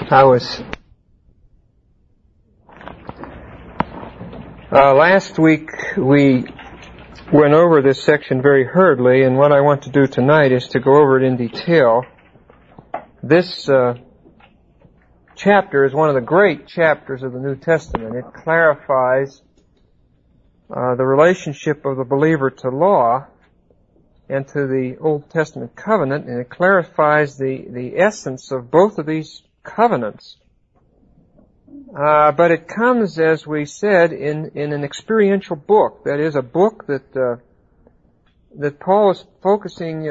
Last week we went over this section very hurriedly, and what I want to do tonight is to go over it in detail. This chapter is one of the great chapters of the New Testament. It clarifies the relationship of the believer to law and to the Old Testament covenant, and it clarifies the essence of both of these covenants. But it comes, as we said, in an experiential book. That is, a book that Paul is focusing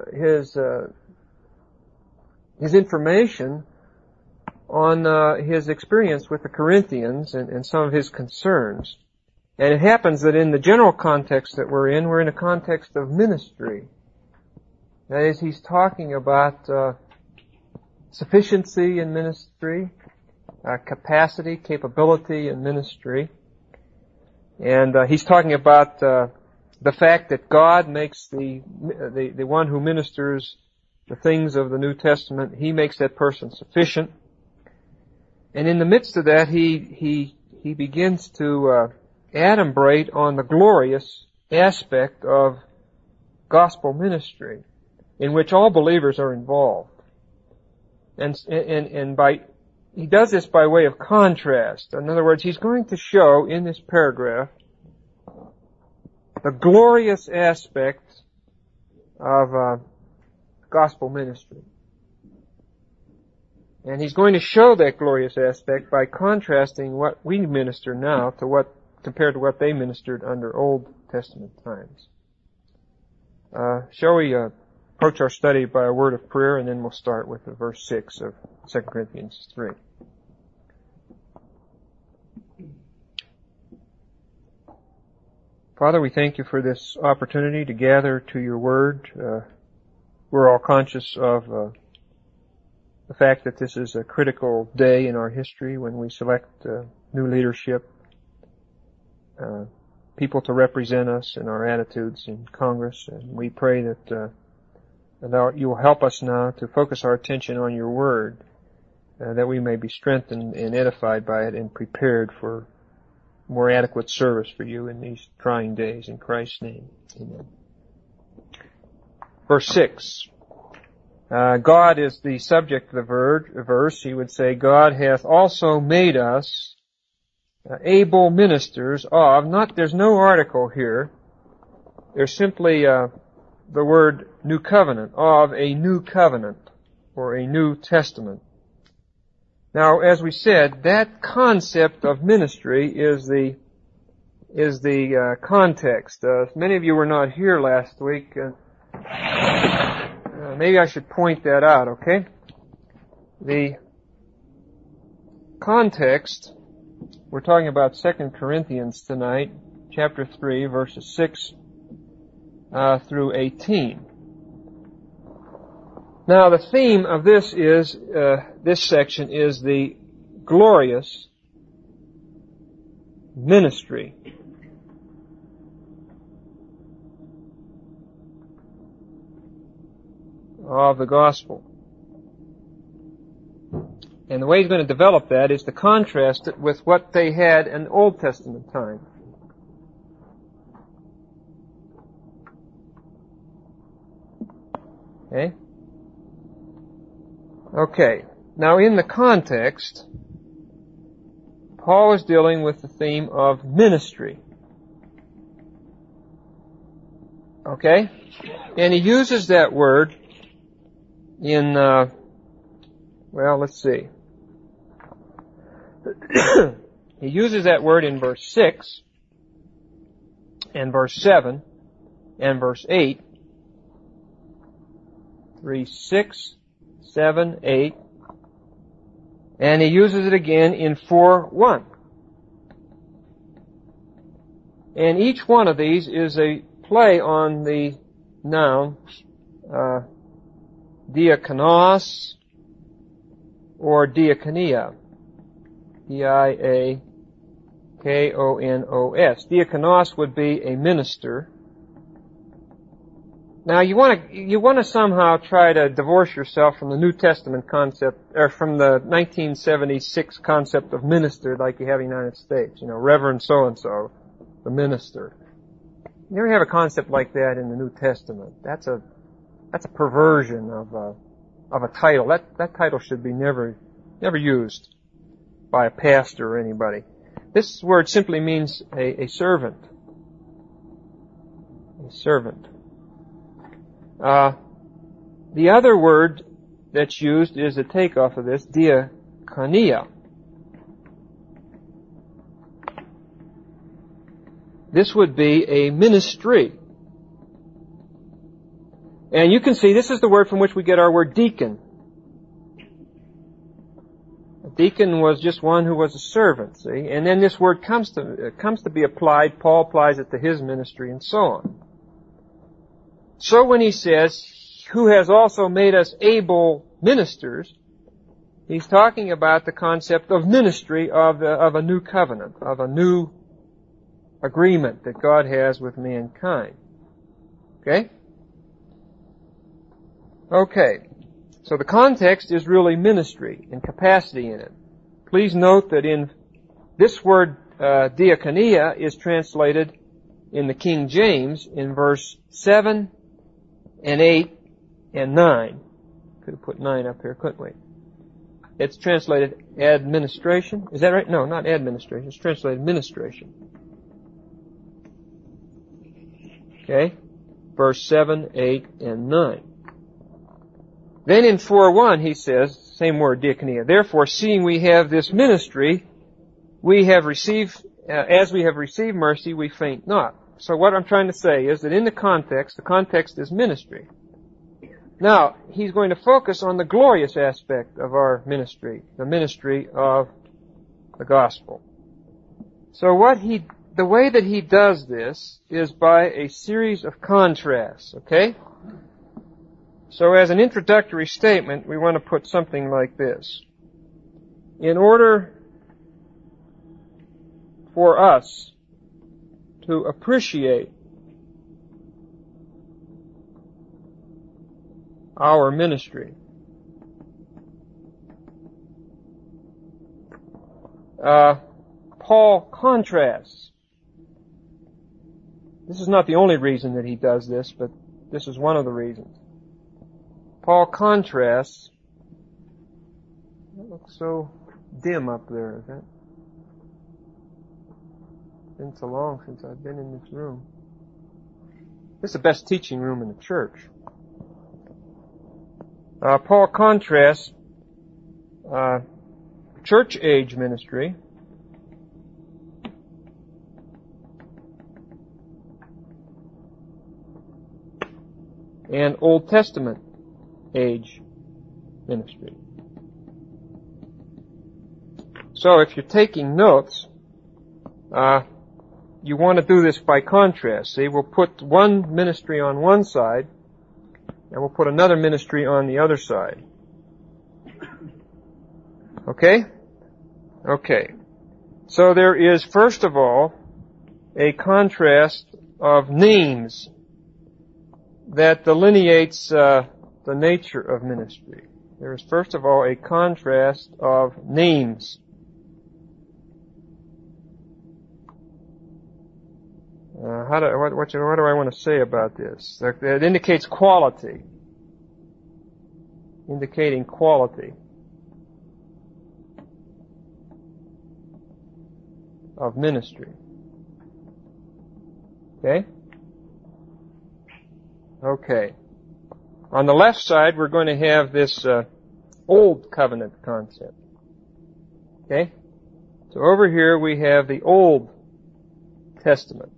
his information on his experience with the Corinthians and some of his concerns. And it happens that in the general context that we're in a context of ministry. That is, he's talking about sufficiency in ministry, capacity, capability in ministry. And he's talking about the fact that God makes the one who ministers the things of the New Testament, he makes that person sufficient. And in the midst of that, he begins to adumbrate on the glorious aspect of gospel ministry, in which all believers are involved. And he does this by way of contrast. In other words, he's going to show in this paragraph the glorious aspect of gospel ministry. And he's going to show that glorious aspect by contrasting what we minister now compared to what they ministered under Old Testament times. Shall we approach our study by a word of prayer, and then we'll start with verse 6 of 2 Corinthians 3. Father, we thank you for this opportunity to gather to your word. We're all conscious of the fact that this is a critical day in our history when we select new leadership, people to represent us in our attitudes in Congress. And we pray that you will help us now to focus our attention on your word, that we may be strengthened and edified by it and prepared for more adequate service for you in these trying days. In Christ's name, amen. Verse 6. God is the subject of the verse. He would say, God hath also made us able ministers of, there's no article here. There's simply the word new covenant, of a new covenant, or a New Testament. Now, as we said, that concept of ministry is the context. Many of you were not here last week. Maybe I should point that out, okay? The context, we're talking about 2 Corinthians tonight, chapter 3, verses 6 through 18. Now, the theme of this section is the glorious ministry of the gospel. And the way he's going to develop that is to contrast it with what they had in Old Testament time. Okay. Now, in the context, Paul is dealing with the theme of ministry. Okay? And he uses that word in, let's see. He uses that word in verse 6 and verse 7 and verse 8. 3, 6, 7, 8. And he uses it again in 4:1. And each one of these is a play on the noun diakonos or diakonia. Diakonos. Diakonos would be a minister. Now you want to somehow try to divorce yourself from the New Testament concept, or from the 1976 concept of minister like you have in the United States. You know, Reverend so-and-so, the minister. You never have a concept like that in the New Testament. That's a perversion of a title. That title should be never used by a pastor or anybody. This word simply means a servant. A servant. The other word that's used is a takeoff of this, diakonia. This would be a ministry. And you can see this is the word from which we get our word deacon. A deacon was just one who was a servant, see? And then this word comes to be applied. Paul applies it to his ministry and so on. So when he says, who has also made us able ministers, he's talking about the concept of ministry of a new covenant, of a new agreement that God has with mankind. Okay? Okay. So the context is really ministry and capacity in it. Please note that in this word, diakonia is translated in the King James in verse 7 and 8 and 9. Could have put 9 up here, couldn't we? It's translated administration. Is that right? No, not administration. It's translated ministration. Okay? Verse 7, 8, and 9. Then in 4:1 he says, same word, diakonia. Therefore, seeing we have this ministry, we have received, as we have received mercy, we faint not. So what I'm trying to say is that in the context is ministry. Now, he's going to focus on the glorious aspect of our ministry, the ministry of the gospel. So the way that he does this is by a series of contrasts, okay? So as an introductory statement, we want to put something like this. In order for us to appreciate our ministry, Paul contrasts. This is not the only reason that he does this, but this is one of the reasons. Paul contrasts. That looks so dim up there. Is that? It's been so long since I've been in this room. This is the best teaching room in the church. Paul contrasts church age ministry and Old Testament age ministry. So if you're taking notes, you want to do this by contrast. See, we'll put one ministry on one side, and we'll put another ministry on the other side. Okay? Okay. So there is, first of all, a contrast of names that delineates the nature of ministry. There is, first of all, a contrast of names. What do I want to say about this? It indicates quality. Indicating quality of ministry. Okay? Okay. On the left side, we're going to have this Old Covenant concept. Okay? So over here we have the Old Testament.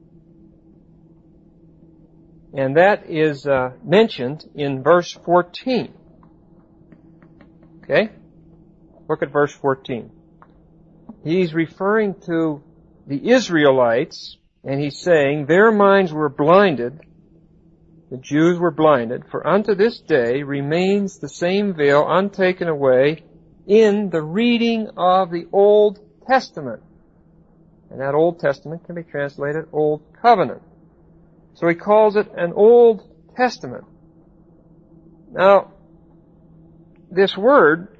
And that is mentioned in verse 14. Okay? Look at verse 14. He's referring to the Israelites, and he's saying, their minds were blinded, the Jews were blinded, for unto this day remains the same veil untaken away in the reading of the Old Testament. And that Old Testament can be translated Old Covenant. So he calls it an Old Testament. Now, this word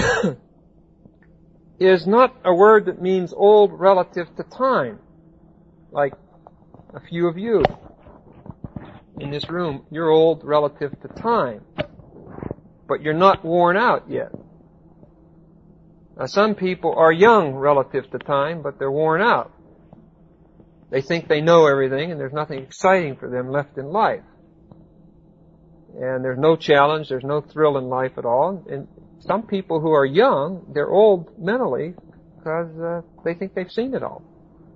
is not a word that means old relative to time, like a few of you in this room. You're old relative to time, but you're not worn out yet. Now, some people are young relative to time, but they're worn out. They think they know everything, and there's nothing exciting for them left in life. And there's no challenge, there's no thrill in life at all. And some people who are young, they're old mentally because they think they've seen it all.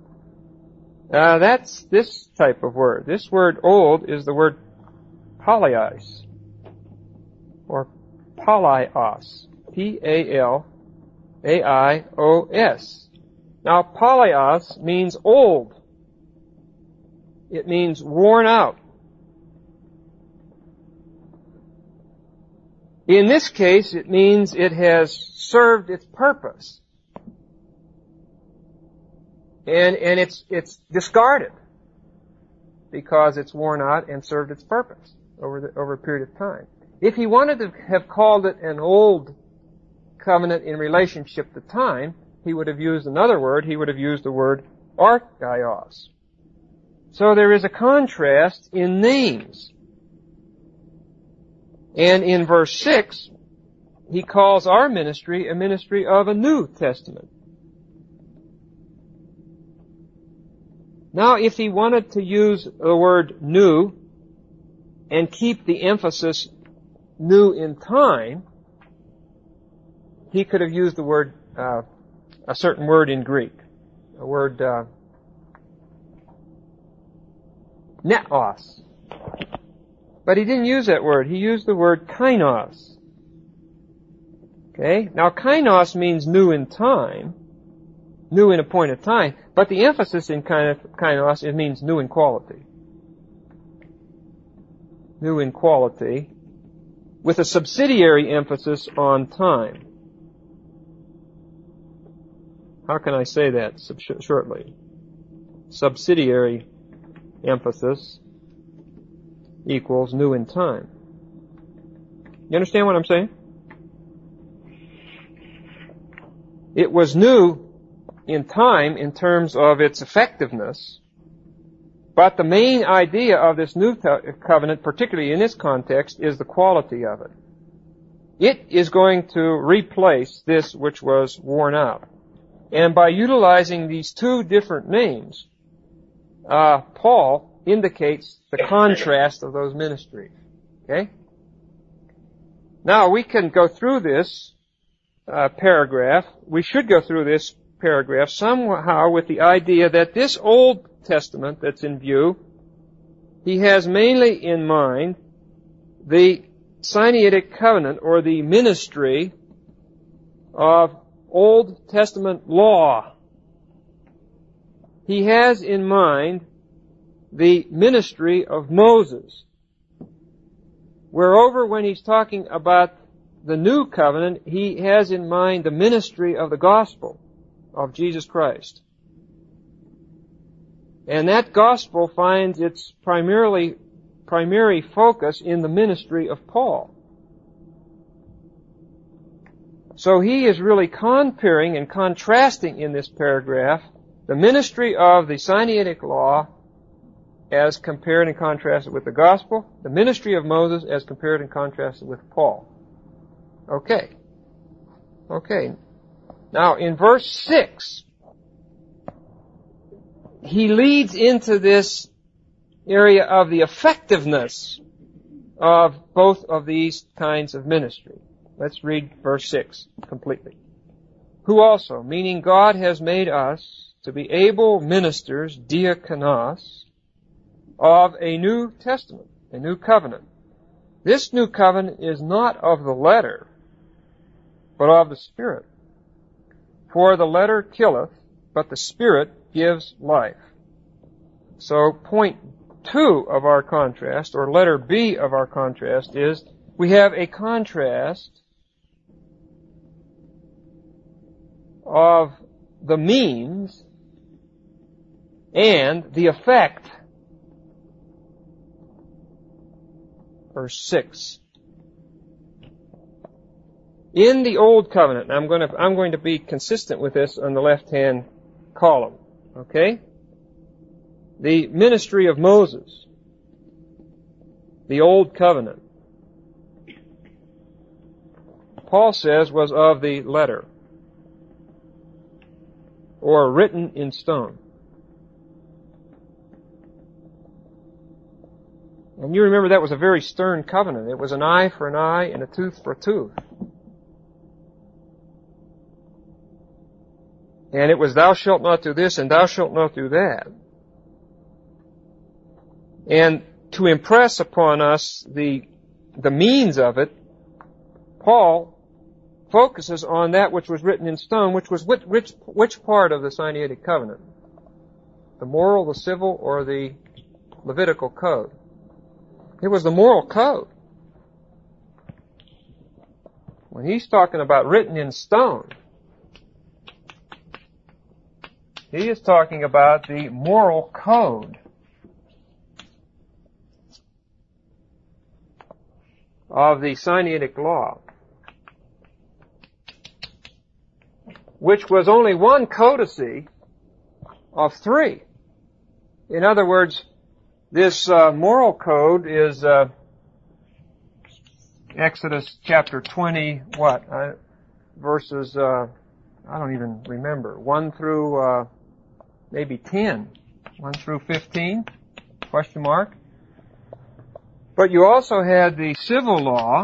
That's this type of word. This word old is the word palaios, or palaios. P-A-L-A-I-O-S. Now, palaios means old. It means worn out. In this case, it means it has served its purpose. And it's discarded because it's worn out and served its purpose over a period of time. If he wanted to have called it an old covenant in relationship to time, he would have used another word. He would have used the word archaios. So there is a contrast in names. And in verse 6, he calls our ministry a ministry of a New Testament. Now, if he wanted to use the word new and keep the emphasis new in time, he could have used the word, a certain word in Greek, a word, neos. But he didn't use that word. He used the word kainos. Okay? Now, kainos means new in time, new in a point of time, but the emphasis in kainos, it means new in quality. New in quality, with a subsidiary emphasis on time. How can I say that shortly? Subsidiary emphasis equals new in time. You understand what I'm saying? It was new in time in terms of its effectiveness, but the main idea of this new covenant, particularly in this context, is the quality of it. It is going to replace this which was worn out. And by utilizing these two different names, Paul indicates the contrast of those ministries. Okay? Now, we can go through this paragraph. We should go through this paragraph somehow with the idea that this Old Testament that's in view, he has mainly in mind the Sinaitic covenant, or the ministry of Old Testament law. He has in mind the ministry of Moses. Whereover, when he's talking about the new covenant, he has in mind the ministry of the gospel of Jesus Christ. And that gospel finds its primary focus in the ministry of Paul. So he is really comparing and contrasting in this paragraph the ministry of the Sinaitic law as compared and contrasted with the gospel, the ministry of Moses as compared and contrasted with Paul. Okay. Now, in verse 6, he leads into this area of the effectiveness of both of these kinds of ministry. Let's read verse 6 completely. Who also, meaning God has made us to be able ministers, diakonos, of a New Testament, a new covenant. This new covenant is not of the letter, but of the Spirit. For the letter killeth, but the Spirit gives life. So point 2 of our contrast, or letter B of our contrast, is we have a contrast of the means and the effect verse 6. In the Old Covenant, I'm going to be consistent with this on the left-hand column, okay? The ministry of Moses, the Old Covenant, Paul says was of the letter, or written in stone. And you remember that was a very stern covenant. It was an eye for an eye and a tooth for a tooth. And it was, thou shalt not do this and thou shalt not do that. And to impress upon us the means of it, Paul focuses on that which was written in stone, which was which part of the Sinaitic covenant? The moral, the civil, or the Levitical code? It was the moral code. When he's talking about written in stone, he is talking about the moral code of the Sinaitic law, which was only one codicy of three. In other words, this moral code is Exodus chapter 20, verses, I don't even remember, 1 through maybe 10, 1 through 15, question mark. But you also had the civil law,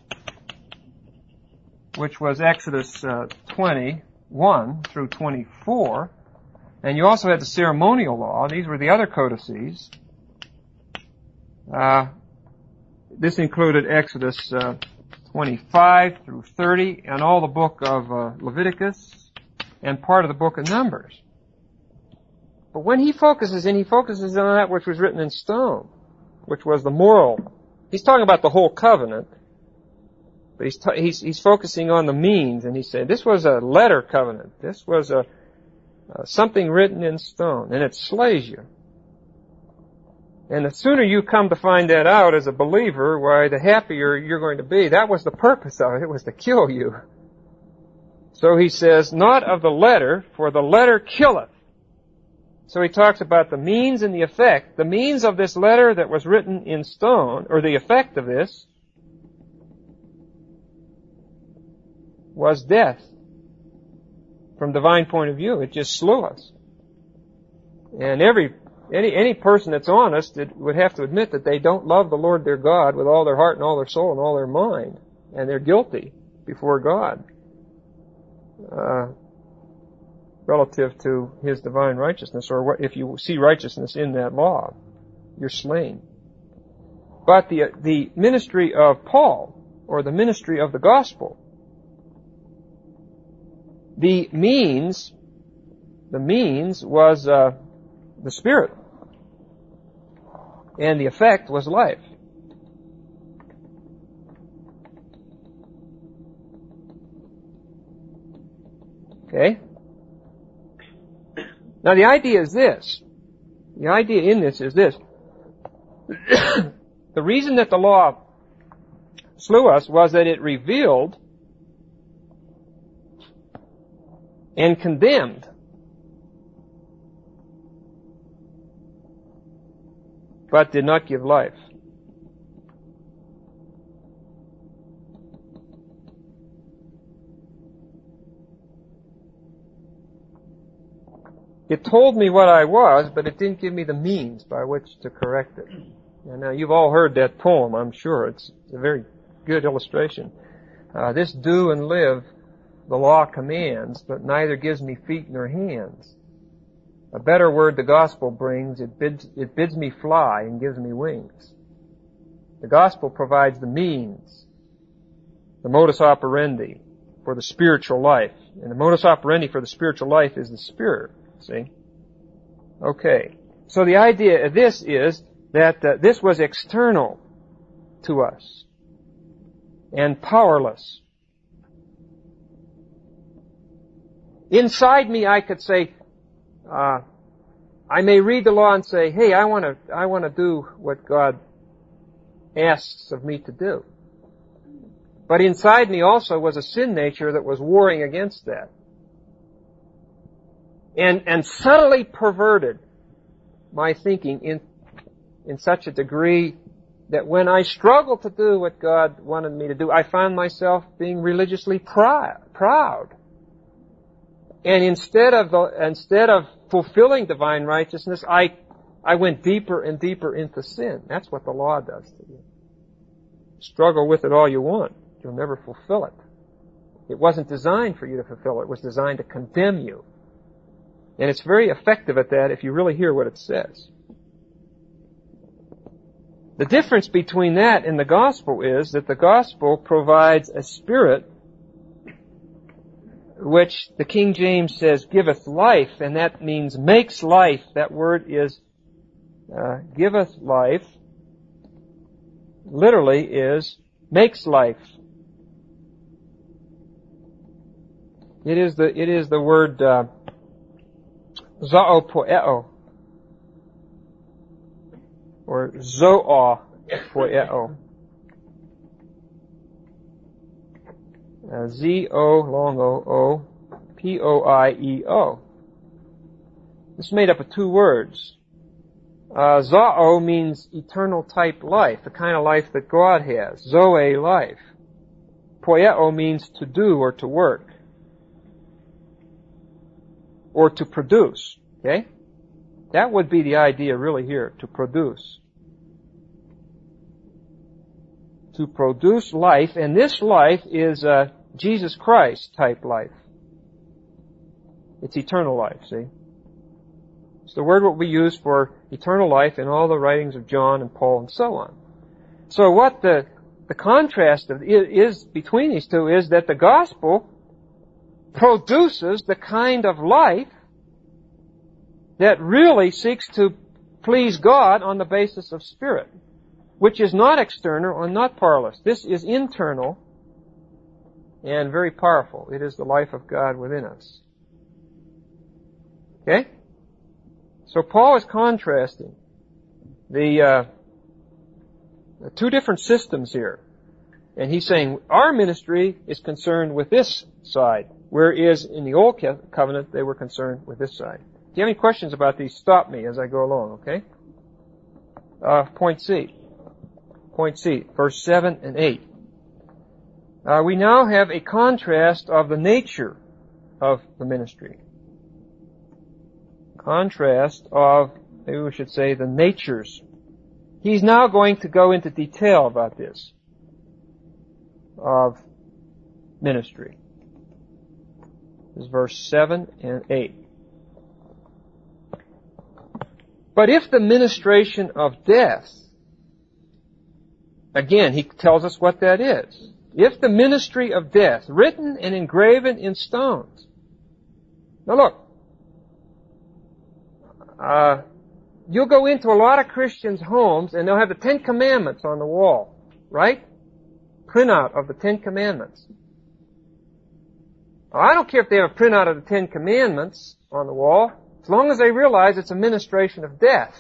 which was Exodus 21 through 24, and you also had the ceremonial law. These were the other codices. This included Exodus 25 through 30 and all the book of Leviticus and part of the book of Numbers. But when he focuses on that which was written in stone, which was the moral. He's talking about the whole covenant, but he's focusing on the means, and he's saying this was a letter covenant. This was something written in stone, and it slays you. And the sooner you come to find that out as a believer, why, the happier you're going to be. That was the purpose of it. It was to kill you. So he says, not of the letter, for the letter killeth. So he talks about the means and the effect. The means of this letter that was written in stone, or the effect of this, was death. From divine point of view, it just slew us. And any person that's honest would have to admit that they don't love the Lord their God with all their heart and all their soul and all their mind. And they're guilty before God. Relative to His divine righteousness, or if you see righteousness in that law, you're slain. But the ministry of Paul, or the ministry of the gospel, the means was the Spirit, and the effect was life. Okay? Now the idea is this. The idea in this is this. The reason that the law slew us was that it revealed and condemned, but did not give life. It told me what I was, but it didn't give me the means by which to correct it. And now you've all heard that poem, I'm sure. It's a very good illustration. This do and live the law commands, but neither gives me feet nor hands. A better word the gospel brings, it bids me fly and gives me wings. The gospel provides the means, the modus operandi for the spiritual life. And the modus operandi for the spiritual life is the Spirit. See? Okay. So the idea of this is that this was external to us and powerless. Inside me, I could say, I may read the law and say, hey, I want to do what God asks of me to do. But inside me also was a sin nature that was warring against that. And subtly perverted my thinking in such a degree that when I struggled to do what God wanted me to do, I found myself being religiously proud. And instead of fulfilling divine righteousness, I went deeper and deeper into sin. That's what the law does to you. Struggle with it all you want. You'll never fulfill it. It wasn't designed for you to fulfill it. It was designed to condemn you. And it's very effective at that if you really hear what it says. The difference between that and the gospel is that the gospel provides a spirit which the King James says giveth life, and that means makes life. That word is giveth life. Literally is makes life. It is the word zoopoeo, or zoopoeo. Z-O, long O-O, P-O-I-E-O. This is made up of two words. Zoe means eternal type life, the kind of life that God has. Zoe, life. Poieo means to do or to work. Or to produce. Okay? That would be the idea really here, to produce. To produce life, and this life is Jesus Christ type life. It's eternal life, see? It's the word what we use for eternal life in all the writings of John and Paul and so on. So what the contrast is between these two is that the gospel produces the kind of life that really seeks to please God on the basis of spirit, which is not external or not parlous. This is internal and very powerful. It is the life of God within us. Okay? So Paul is contrasting the two different systems here. And he's saying our ministry is concerned with this side, whereas in the Old Covenant they were concerned with this side. If you have any questions about these, stop me as I go along, okay? Point C. Point C, verse 7 and 8. We now have a contrast of the nature of the ministry. Contrast of, maybe we should say, the natures. He's now going to go into detail about this, of ministry. This is verse 7 and 8. But if the ministration of death, again, he tells us what that is. If the ministry of death, written and engraven in stones. Now look, you'll go into a lot of Christians' homes and they'll have the Ten Commandments on the wall, right? Printout of the Ten Commandments. Now, I don't care if they have a printout of the Ten Commandments on the wall, as long as they realize it's a ministration of death.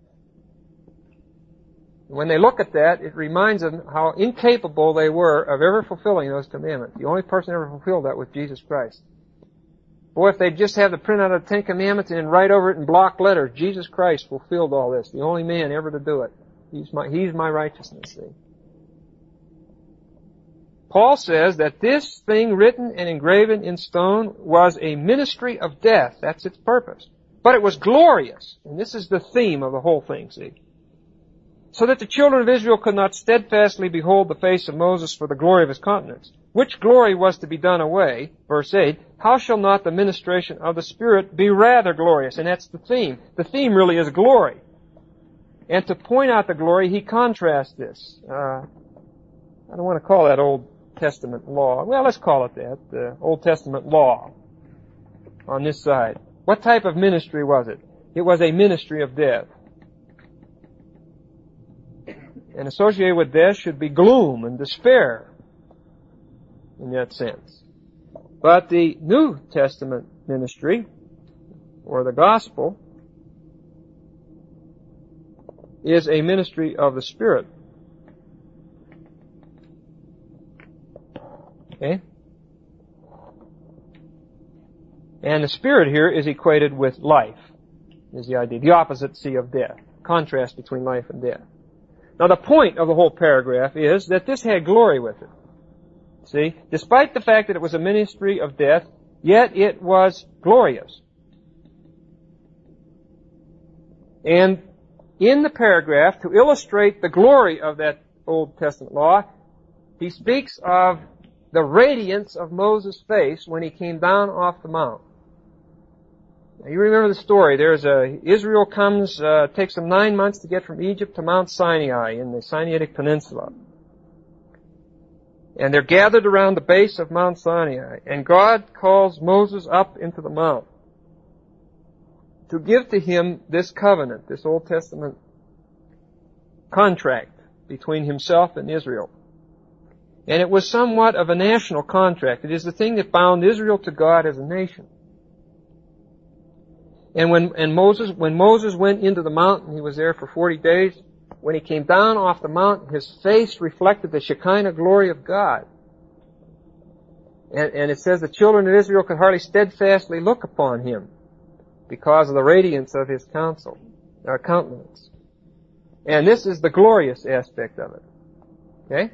When they look at that, it reminds them how incapable they were of ever fulfilling those commandments. The only person ever fulfilled that was Jesus Christ. Boy, if they'd just have the printout of the Ten Commandments and then write over it in block letters, Jesus Christ fulfilled all this. The only man ever to do it. He's my righteousness, see. Paul says that this thing written and engraven in stone was a ministry of death. That's its purpose. But it was glorious. And this is the theme of the whole thing, see. So that the children of Israel could not steadfastly behold the face of Moses for the glory of his countenance. Which glory was to be done away, verse 8, how shall not the ministration of the Spirit be rather glorious? And that's the theme. The theme really is glory. And to point out the glory, he contrasts this. I don't want to call that Old Testament law. Well, let's call it that, the Old Testament law on this side. What type of ministry was it? It was a ministry of death. And associated with death should be gloom and despair in that sense. But the New Testament ministry, or the gospel, is a ministry of the Spirit. Okay? And the Spirit here is equated with life, is the idea. The opposite, see, of death. Contrast between life and death. Now the point of the whole paragraph is that this had glory with it. See? Despite the fact that it was a ministry of death, yet it was glorious. And in the paragraph, to illustrate the glory of that Old Testament law, he speaks of the radiance of Moses' face when he came down off the mount. Now, you remember the story. Israel comes, takes them 9 months to get from Egypt to Mount Sinai in the Sinaitic Peninsula. And they're gathered around the base of Mount Sinai. And God calls Moses up into the mount to give to him this covenant, this Old Testament contract between himself and Israel. And it was somewhat of a national contract. It is the thing that bound Israel to God as a nation. And when Moses went into the mountain, he was there for 40 days. When he came down off the mountain, his face reflected the Shekinah glory of God. And it says the children of Israel could hardly steadfastly look upon him because of the radiance of his countenance. And this is the glorious aspect of it. Okay?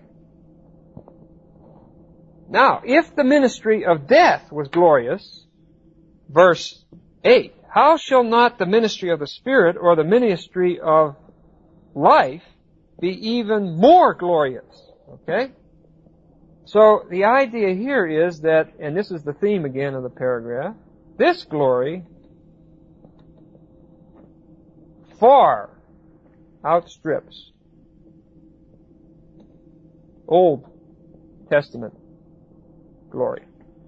Now, if the ministry of death was glorious, verse 8, how shall not the ministry of the Spirit or the ministry of life be even more glorious? Okay? So the idea here is that, and this is the theme again of the paragraph, this glory far outstrips Old Testament glory.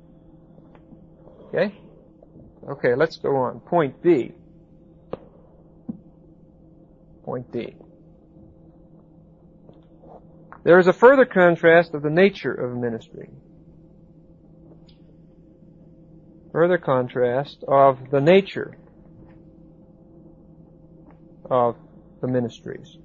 Okay? Okay, let's go on. Point D. Point D. There is a further contrast of the nature of ministry. Further contrast of the nature of the ministries.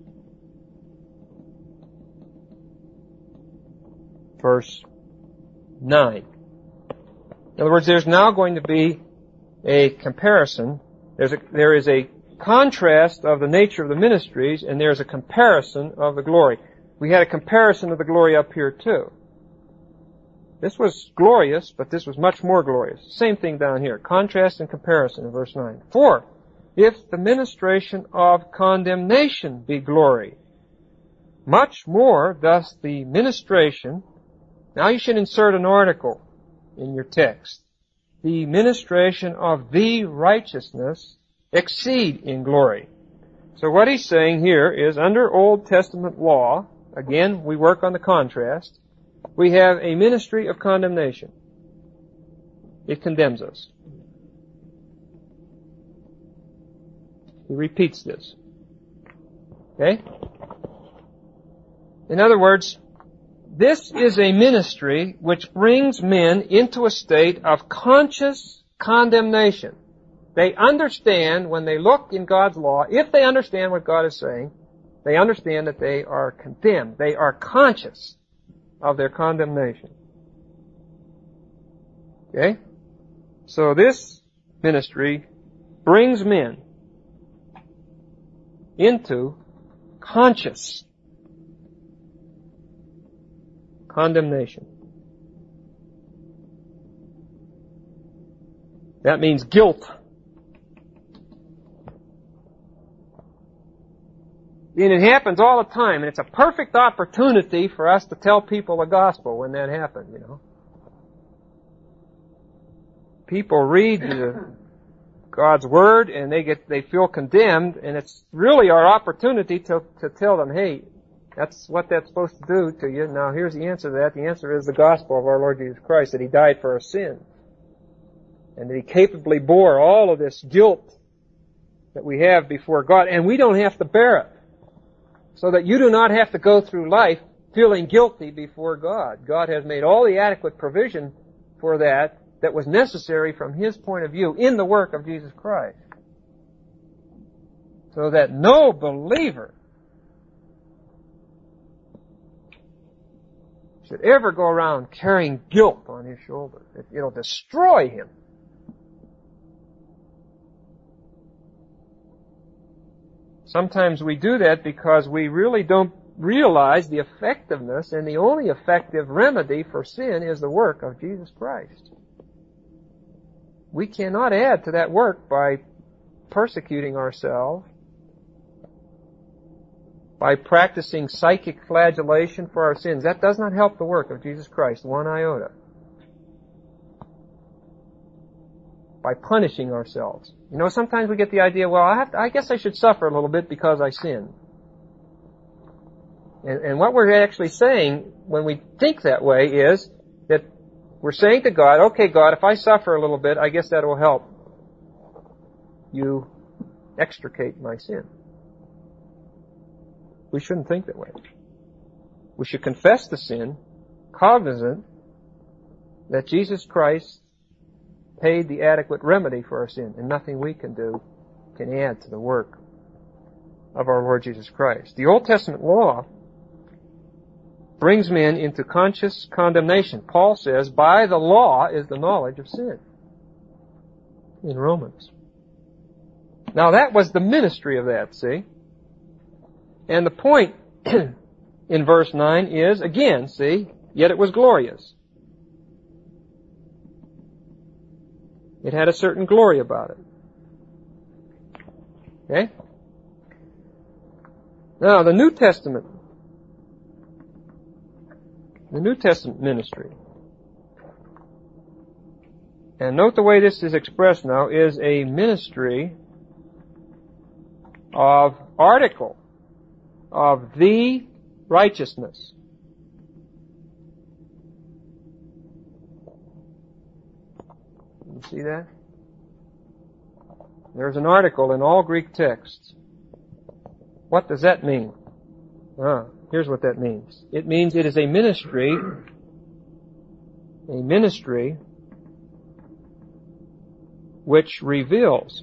Verse 9. In other words, there's now going to be a comparison. There is a contrast of the nature of the ministries, and there's a comparison of the glory. We had a comparison of the glory up here too. This was glorious, but this was much more glorious. Same thing down here. Contrast and comparison in verse 9. For, if the ministration of condemnation be glory, much more does the ministration, now you should insert an article in your text, the ministration of the righteousness exceed in glory. So what he's saying here is under Old Testament law, again, we work on the contrast, we have a ministry of condemnation. It condemns us. He repeats this. Okay? In other words, this is a ministry which brings men into a state of conscious condemnation. They understand when they look in God's law, if they understand what God is saying, they understand that they are condemned. They are conscious of their condemnation. Okay? So this ministry brings men into conscious condemnation. That means guilt. And it happens all the time, and it's a perfect opportunity for us to tell people the gospel when that happens, you know. People read God's Word and they feel condemned, and it's really our opportunity to tell them, hey, that's what that's supposed to do to you. Now here's the answer to that. The answer is the gospel of our Lord Jesus Christ, that He died for our sin. And that He capably bore all of this guilt that we have before God, and we don't have to bear it. So that you do not have to go through life feeling guilty before God. God has made all the adequate provision for that was necessary from His point of view in the work of Jesus Christ. So that no believer should ever go around carrying guilt on his shoulder. It'll destroy him. Sometimes we do that because we really don't realize the effectiveness, and the only effective remedy for sin is the work of Jesus Christ. We cannot add to that work by persecuting ourselves, by practicing psychic flagellation for our sins. That does not help the work of Jesus Christ one iota. By punishing ourselves. Sometimes we get the idea, well, I guess I should suffer a little bit because I sinned. And what we're actually saying when we think that way is that we're saying to God, okay, God, if I suffer a little bit, I guess that will help you extricate my sin. We shouldn't think that way. We should confess the sin, cognizant that Jesus Christ paid the adequate remedy for our sin, and nothing we can do can add to the work of our Lord Jesus Christ. The Old Testament law brings men into conscious condemnation. Paul says, by the law is the knowledge of sin, in Romans. Now that was the ministry of that, see? And the point in verse 9 is, again, see, yet it was glorious. It had a certain glory about it. Okay? Now, the New Testament ministry. And note the way this is expressed now is a ministry of article of the righteousness. You see that? There's an article in all Greek texts. What does that mean? Here's what that means. It means it is a ministry which reveals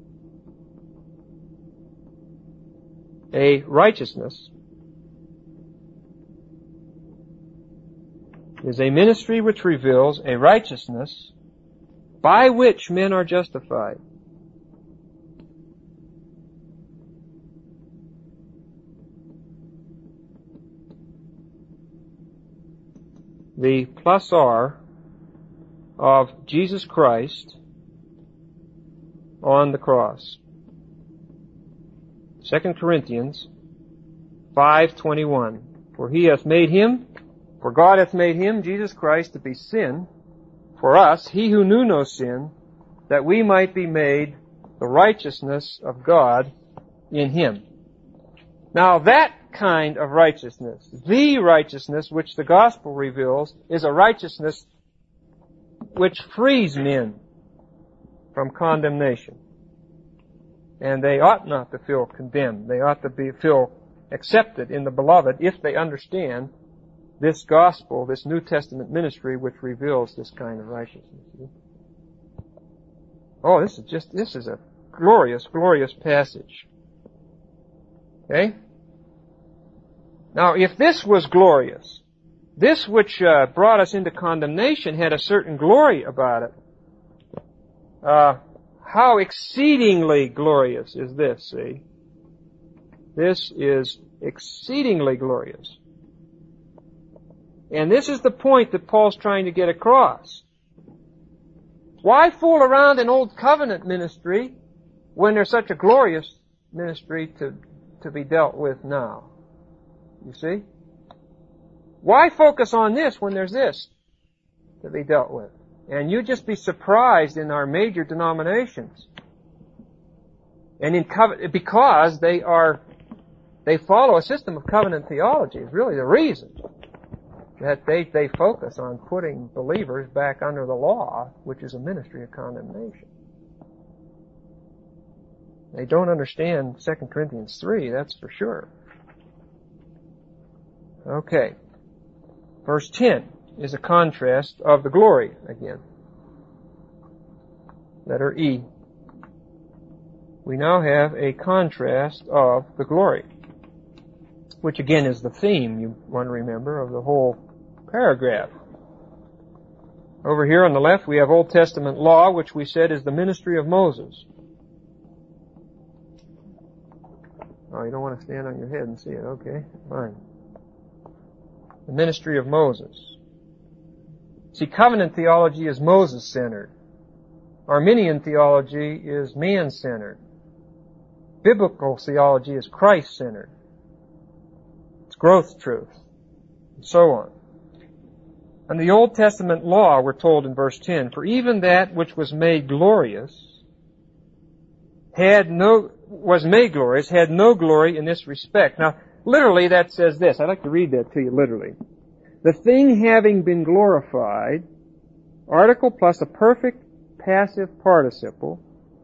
a righteousness. It is a ministry which reveals a righteousness by which men are justified. The plus R of Jesus Christ on the cross. 2 Corinthians 5:21. For God hath made him, Jesus Christ, to be sin for us, he who knew no sin, that we might be made the righteousness of God in him. Now that kind of righteousness, the righteousness which the gospel reveals, is a righteousness which frees men from condemnation. And they ought not to feel condemned. They ought to feel accepted in the beloved if they understand this gospel, this New Testament ministry which reveals this kind of righteousness. Oh, this is a glorious, glorious passage. Okay? Now, if this was glorious, this which brought us into condemnation had a certain glory about it. How exceedingly glorious is this, see? This is exceedingly glorious. And this is the point that Paul's trying to get across. Why fool around in Old Covenant ministry when there's such a glorious ministry to be dealt with now? You see? Why focus on this when there's this to be dealt with? And you'd just be surprised in our major denominations. And because they follow a system of covenant theology is really the reason that they focus on putting believers back under the law, which is a ministry of condemnation. They don't understand 2 Corinthians 3, that's for sure. Okay. Verse 10 is a contrast of the glory again. Letter E. We now have a contrast of the glory, which again is the theme, you want to remember, of the whole paragraph. Over here on the left, we have Old Testament law, which we said is the ministry of Moses. Oh, you don't want to stand on your head and see it. Okay, fine. The ministry of Moses. See, covenant theology is Moses-centered. Arminian theology is man-centered. Biblical theology is Christ-centered. It's growth truth, and so on. And the Old Testament law, we're told in verse 10, for even that which was made glorious had no glory in this respect. Now, literally that says this. I'd like to read that to you literally. The thing having been glorified, article plus a perfect passive participle,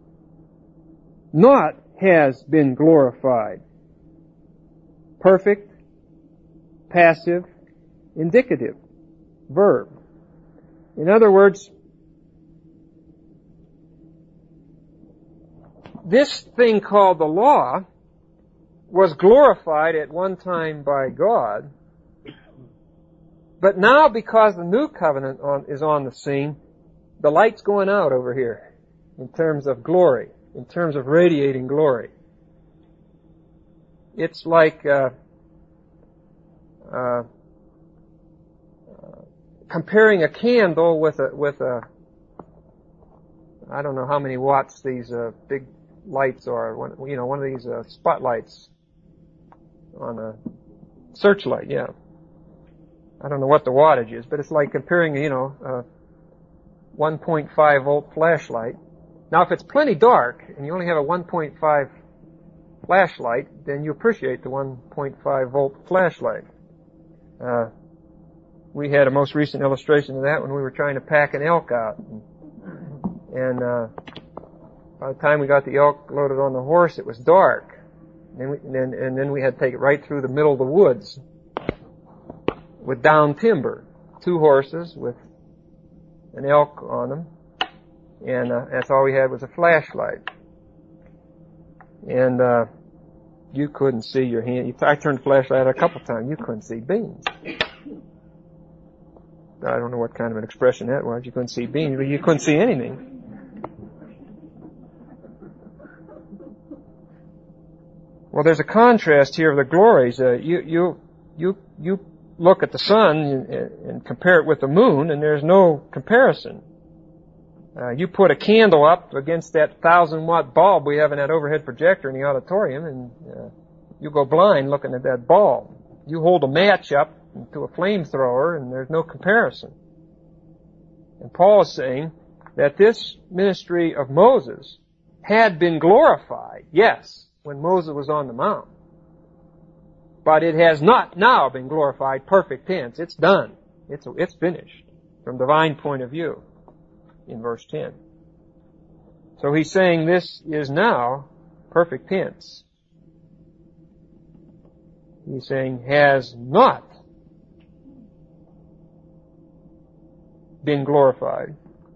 not has been glorified. Perfect, passive, indicative verb. In other words, this thing called the law was glorified at one time by God, but now because the new covenant is on the scene, the light's going out over here in terms of glory, in terms of radiating glory. It's like comparing a candle with a I don't know how many watts these big lights are. One of these spotlights on a searchlight. Yeah, I don't know what the wattage is, but it's like comparing a 1.5 volt flashlight. Now, if it's plenty dark and you only have a 1.5 flashlight, then you appreciate the 1.5 volt flashlight. We had a most recent illustration of that when we were trying to pack an elk out. And by the time we got the elk loaded on the horse, it was dark. And then we had to take it right through the middle of the woods with down timber. 2 horses with an elk on them. And that's all we had was a flashlight. And you couldn't see your hand. I turned the flashlight out a couple times. You couldn't see beans. I don't know what kind of an expression that was. You couldn't see beans, but you couldn't see anything. Well, there's a contrast here of the glories. You look at the sun and compare it with the moon, and there's no comparison. You put a candle up against that 1,000-watt bulb we have in that overhead projector in the auditorium, and you go blind looking at that bulb. You hold a match up to a flamethrower, and there's no comparison. And Paul is saying that this ministry of Moses had been glorified, yes, when Moses was on the mount. But it has not now been glorified, perfect tense. It's done. It's finished from divine point of view in verse 10. So he's saying this is now perfect tense. He's saying has not been glorified.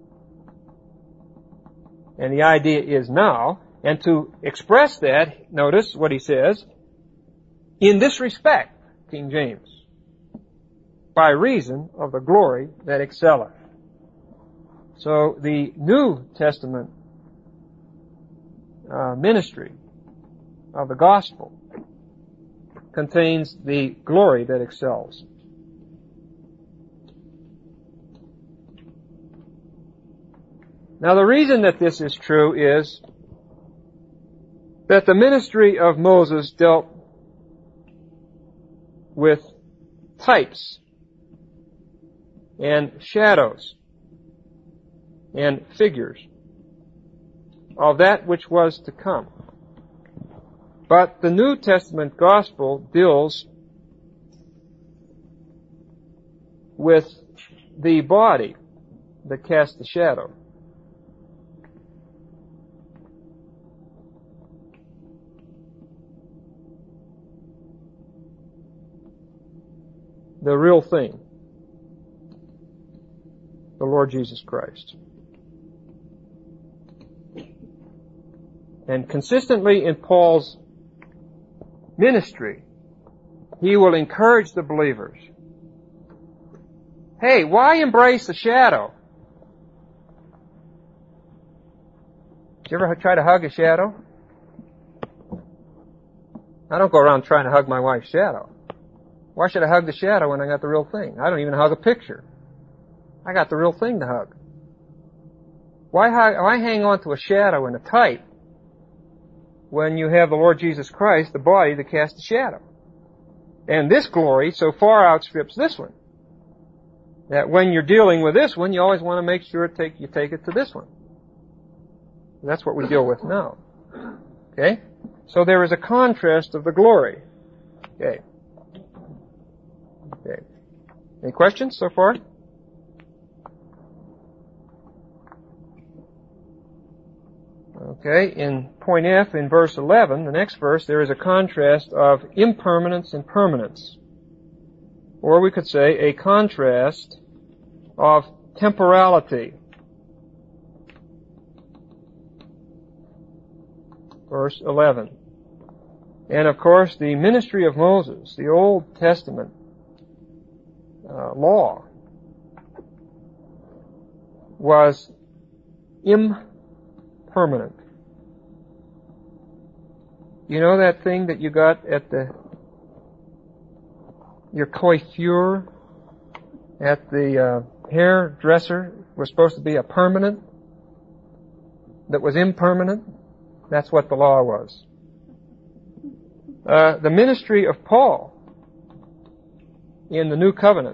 And the idea is now, and to express that, notice what he says, in this respect, King James, by reason of the glory that excelleth. So the New Testament ministry of the gospel contains the glory that excels. Now, the reason that this is true is that the ministry of Moses dealt with types and shadows and figures of that which was to come. But the New Testament gospel deals with the body that casts the shadow. The real thing, the Lord Jesus Christ. And consistently in Paul's ministry, he will encourage the believers Hey, why embrace the shadow? Did you ever try to hug a shadow? I don't go around trying to hug my wife's shadow. Why should I hug the shadow when I got the real thing? I don't even hug a picture. I got the real thing to hug. Why hang on to a shadow and a type when you have the Lord Jesus Christ, the body, to cast the shadow? And this glory so far outstrips this one, that when you're dealing with this one, you always want to make sure you take it to this one. That's what we deal with now. Okay? So there is a contrast of the glory. Okay. Okay. Any questions so far? Okay, in point F, in verse 11, the next verse, there is a contrast of impermanence and permanence. Or we could say a contrast of temporality. Verse 11. And of course, the ministry of Moses, the Old Testament law, was impermanent. You know that thing that you got at your coiffure at the hairdresser was supposed to be a permanent that was impermanent? That's what the law was. The ministry of Paul in the New Covenant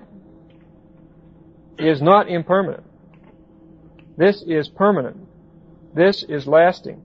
is not impermanent. This is permanent. This is lasting.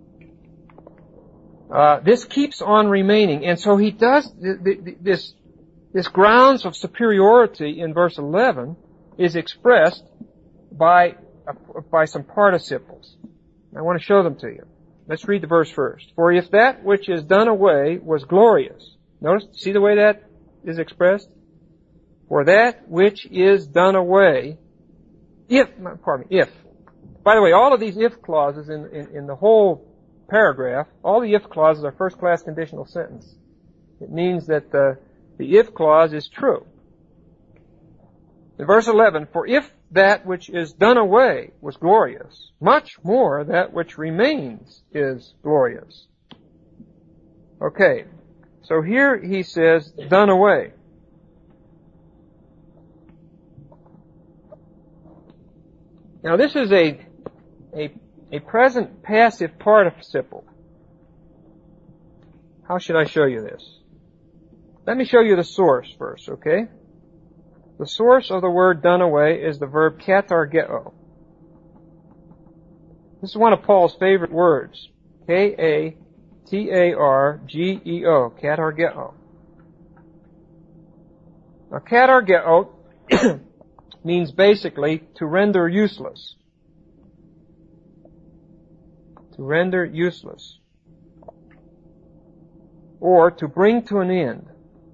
This keeps on remaining. And so he does this grounds of superiority in verse 11 is expressed by some participles. I want to show them to you. Let's read the verse first. For if that which is done away was glorious. Notice, see the way that is expressed? For that which is done away, if. By the way, all of these if clauses in the whole paragraph, all the if clauses are first-class conditional sentence. It means that the if clause is true. In verse 11, for if that which is done away was glorious, much more that which remains is glorious. Okay, so here he says, done away. Now this is a present passive participle. How should I show you this? Let me show you the source first, okay? The source of the word done away is the verb katargeo. This is one of Paul's favorite words. Katargeo, katargeo. Now katargeo means basically to render useless. To render useless. Or to bring to an end.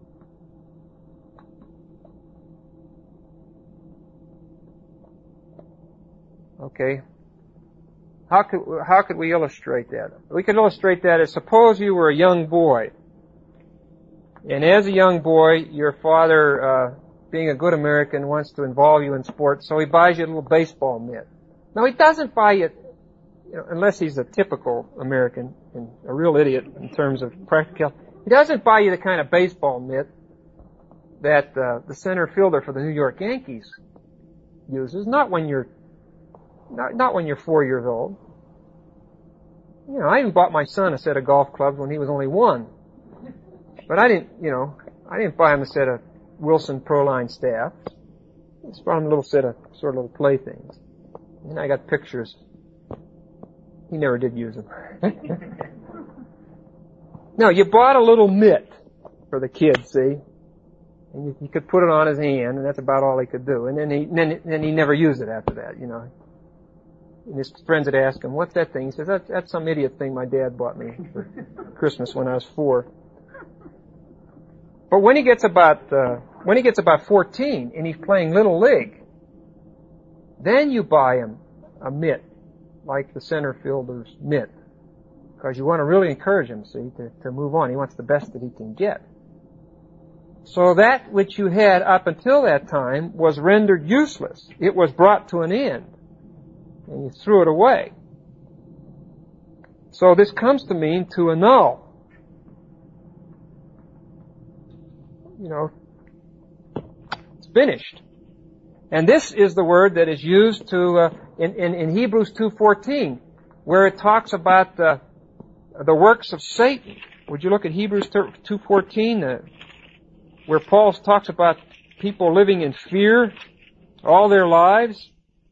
Okay. How could we illustrate that? We could illustrate that as suppose you were a young boy. And as a young boy, your father, being a good American, wants to involve you in sports, so he buys you a little baseball mitt. Now, he doesn't buy you, unless he's a typical American and a real idiot in terms of practical, he doesn't buy you the kind of baseball mitt that the center fielder for the New York Yankees uses, not when you're 4 years old. I even bought my son a set of golf clubs when he was only 1. But I didn't buy him a set of Wilson Proline staff. I just bought him a little set of sort of little playthings. And I got pictures. He never did use them. No, you bought a little mitt for the kid, see? And you could put it on his hand, and that's about all he could do. And then he never used it after that, And his friends would ask him, what's that thing? He says, that's some idiot thing my dad bought me for Christmas when I was 4. But when he gets about 14 and he's playing Little League, then you buy him a mitt, like the center fielder's mitt. Because you want to really encourage him, see, to move on. He wants the best that he can get. So that which you had up until that time was rendered useless. It was brought to an end. And you threw it away. So this comes to mean to annul. You know, it's finished. And this is the word that is used to in Hebrews 2:14, where it talks about the works of Satan. Would you look at Hebrews 2:14, where Paul talks about people living in fear all their lives?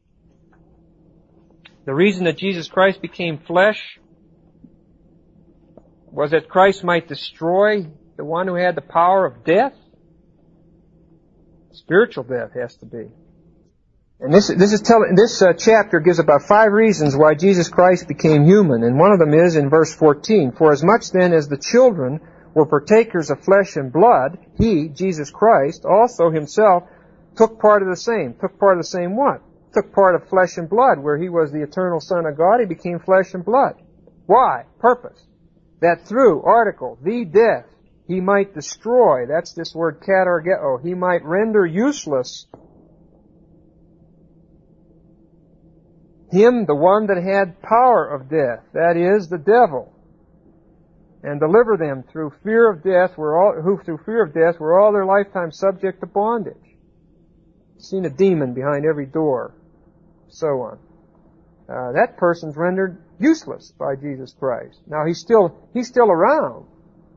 The reason that Jesus Christ became flesh was that Christ might destroy the one who had the power of death. Spiritual death has to be. And this chapter gives about 5 reasons why Jesus Christ became human, and one of them is in verse 14. For as much then as the children were partakers of flesh and blood, He, Jesus Christ, also Himself took part of the same. Took part of the same what? Took part of flesh and blood. Where He was the eternal Son of God, He became flesh and blood. Why? Purpose. That through, article, the death, He might destroy, that's this word katargeo, He might render useless him, the one that had power of death, that is, the devil, and deliver them through fear of death, who through fear of death were all their lifetime subject to bondage. Seen a demon behind every door, so on. That person's rendered useless by Jesus Christ. Now he's still around,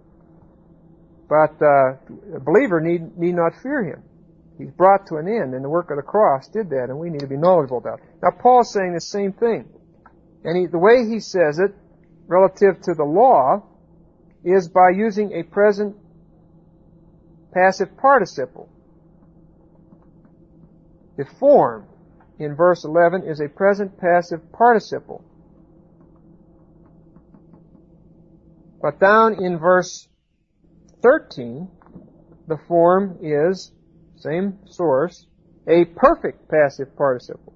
but a believer need not fear him. He's brought to an end, and the work of the cross did that, and we need to be knowledgeable about it. Now, Paul's saying the same thing. And the way he says it, relative to the law, is by using a present passive participle. The form in verse 11 is a present passive participle. But down in verse 13, the form is, same source, a perfect passive participle.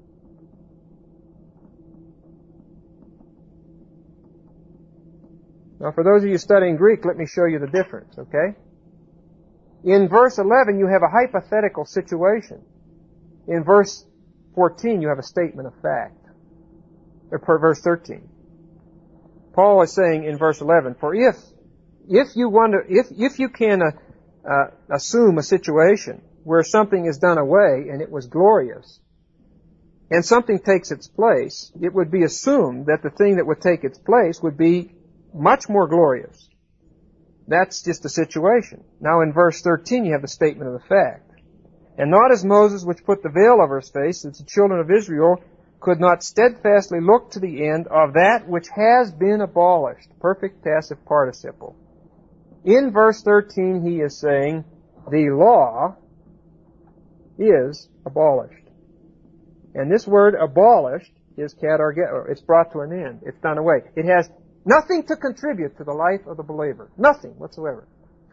Now, for those of you studying Greek, let me show you the difference, okay? In verse 11, you have a hypothetical situation. In verse 14, you have a statement of fact. Or per verse 13. Paul is saying in verse 11, for if you can assume a situation where something is done away and it was glorious, and something takes its place, it would be assumed that the thing that would take its place would be much more glorious. That's just the situation. Now in verse 13 you have the statement of the fact. And not as Moses, which put the veil over his face, that the children of Israel could not steadfastly look to the end of that which has been abolished. Perfect passive participle. In verse 13 he is saying, the law is abolished. And this word abolished is katargeo. It's brought to an end. It's done away. It has nothing to contribute to the life of the believer. Nothing whatsoever.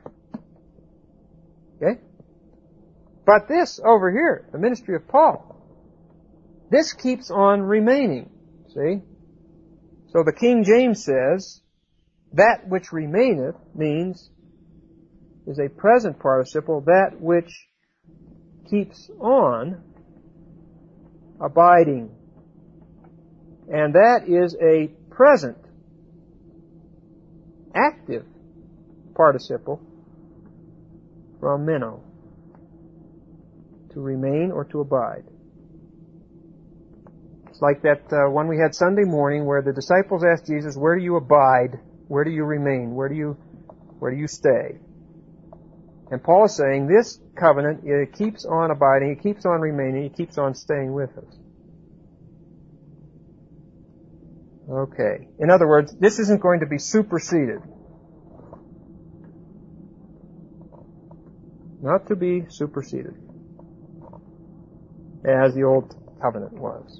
Okay? But this over here, the ministry of Paul, this keeps on remaining. See? So the King James says, that which remaineth means is a present participle, that which keeps on abiding. And that is a present active participle from meno, to remain or to abide. It's like that one we had Sunday morning where the disciples asked Jesus, where do you abide? Where do you remain? Where do you stay? And Paul is saying this covenant, it keeps on abiding, it keeps on remaining, it keeps on staying with us. Okay. In other words, this isn't going to be superseded. Not to be superseded, as the old covenant was.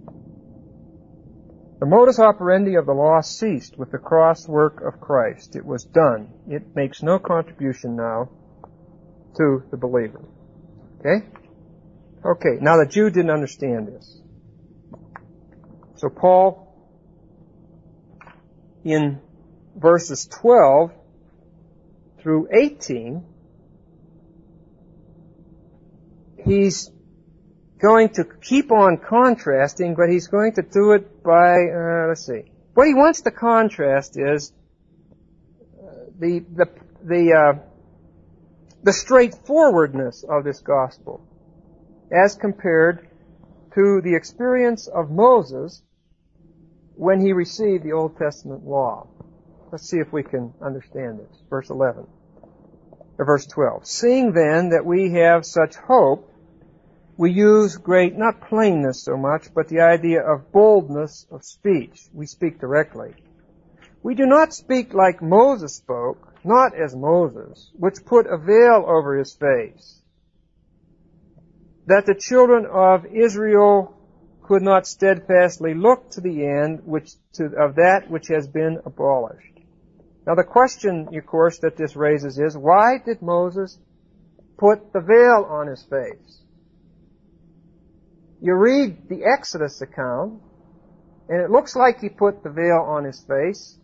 The modus operandi of the law ceased with the cross work of Christ. It was done. It makes no contribution now to the believer. Okay? Okay, now the Jew didn't understand this. So Paul, in verses 12 through 18, he's going to keep on contrasting, but he's going to do it by, let's see. What he wants to contrast is the straightforwardness of this gospel as compared to the experience of Moses when he received the Old Testament law. Let's see if we can understand this. Verse 11. Or verse 12. Seeing then that we have such hope, we use great, not plainness so much, but the idea of boldness of speech. We speak directly. We do not speak like Moses spoke, not as Moses, which put a veil over his face, that the children of Israel could not steadfastly look to the end of that which has been abolished. Now the question, of course, that this raises is, why did Moses put the veil on his face? You read the Exodus account, and it looks like he put the veil on his face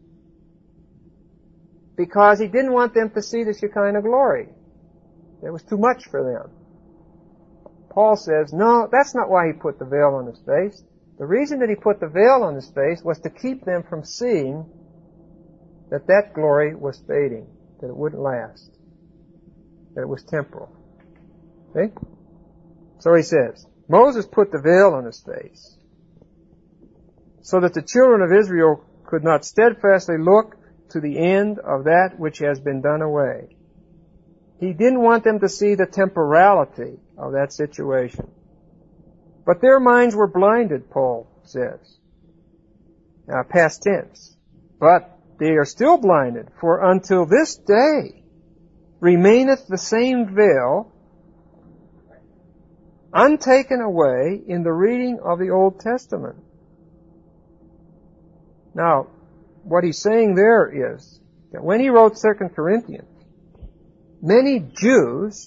because he didn't want them to see the Shekinah glory. It was too much for them. Paul says, no, that's not why he put the veil on his face. The reason that he put the veil on his face was to keep them from seeing that glory was fading, that it wouldn't last, that it was temporal. See? So he says, Moses put the veil on his face so that the children of Israel could not steadfastly look to the end of that which has been done away. He didn't want them to see the temporality of that situation. But their minds were blinded, Paul says. Past tense. But they are still blinded, for until this day remaineth the same veil untaken away in the reading of the Old Testament. Now, what he's saying there is that when he wrote 2 Corinthians, many Jews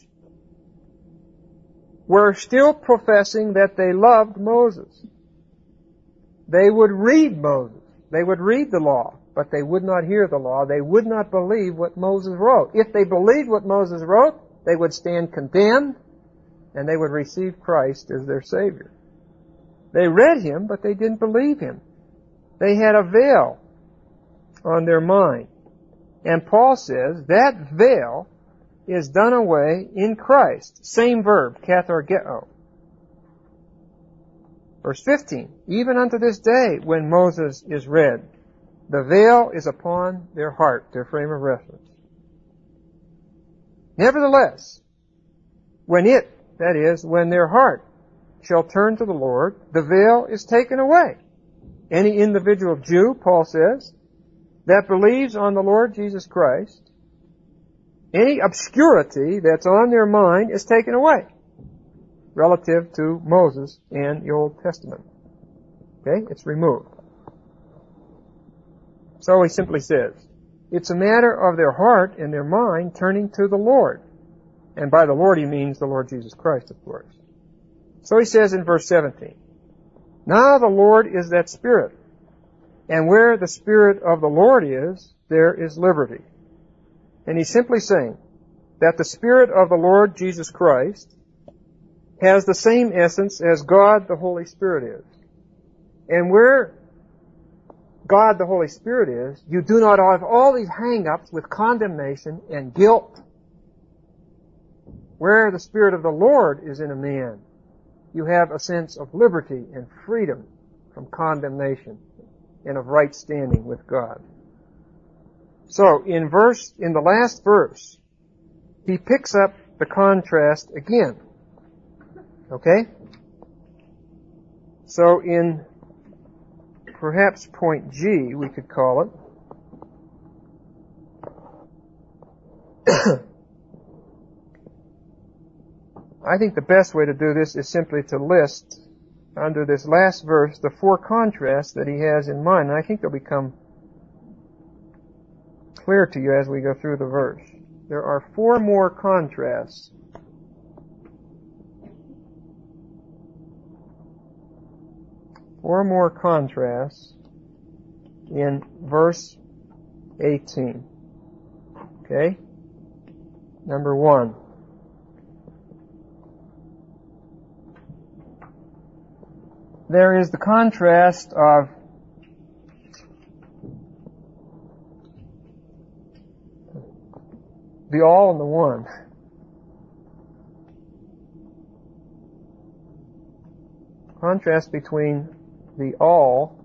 were still professing that they loved Moses. They would read Moses. They would read the law, but they would not hear the law. They would not believe what Moses wrote. If they believed what Moses wrote, they would stand condemned, and they would receive Christ as their Savior. They read him, but they didn't believe him. They had a veil on their mind. And Paul says that veil is done away in Christ. Same verb, kathargeo. Verse 15, even unto this day when Moses is read, the veil is upon their heart, their frame of reference. Nevertheless, when their heart shall turn to the Lord, the veil is taken away. Any individual Jew, Paul says, that believes on the Lord Jesus Christ, any obscurity that's on their mind is taken away relative to Moses and the Old Testament. Okay? It's removed. So he simply says, it's a matter of their heart and their mind turning to the Lord. And by the Lord he means the Lord Jesus Christ, of course. So he says in verse 17, now the Lord is that Spirit, and where the Spirit of the Lord is, there is liberty. And he's simply saying that the Spirit of the Lord Jesus Christ has the same essence as God the Holy Spirit is. And where God the Holy Spirit is, you do not have all these hang-ups with condemnation and guilt. Where the Spirit of the Lord is in a man, you have a sense of liberty and freedom from condemnation and of right standing with God. So, in the last verse, he picks up the contrast again. Okay? So, in perhaps point G, we could call it, I think the best way to do this is simply to list, under this last verse, the four contrasts that he has in mind. And I think they'll become clear to you as we go through the verse. There are four more contrasts. Four more contrasts in verse 18. Okay? Number one. there is the contrast of the all and the one. Contrast between the all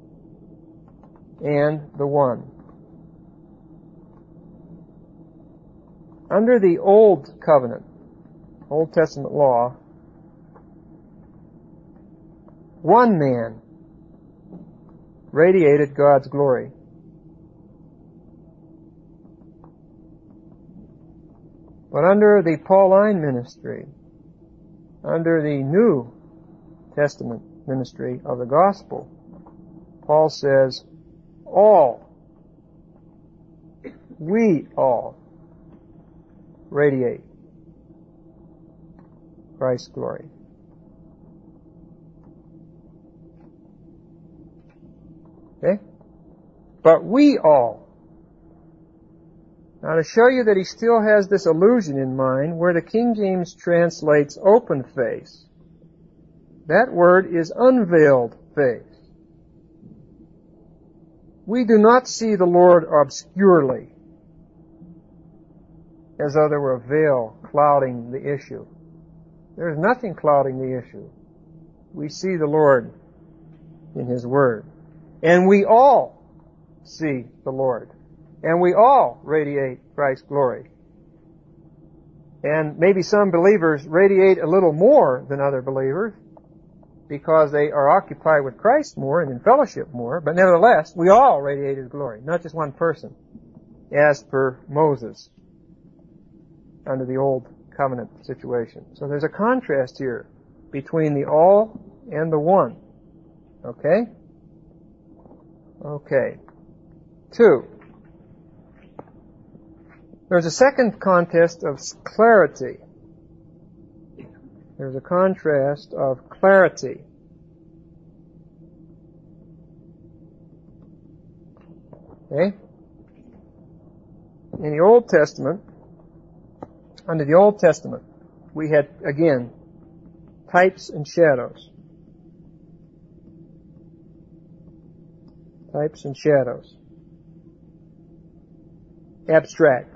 and the one. Under the Old Covenant, Old Testament law, one man radiated God's glory. But under the Pauline ministry, under the New Testament ministry of the gospel, Paul says, all, we all, radiate Christ's glory. Okay? But we all. Now to show you that he still has this illusion in mind, where the King James translates open face, that word is unveiled face. We do not see the Lord obscurely, as though there were a veil clouding the issue. There is nothing clouding the issue. We see the Lord in His Word. And we all see the Lord. And we all radiate Christ's glory. And maybe some believers radiate a little more than other believers because they are occupied with Christ more and in fellowship more, but nevertheless, we all radiate His glory, not just one person, as per Moses under the Old Covenant situation. So there's a contrast here between the all and the one. Okay? Okay. 2. There's a second contest of clarity. There's a contrast of clarity. Okay? In the Old Testament, under the Old Testament, we had, again, types and shadows. Types and shadows. Abstract.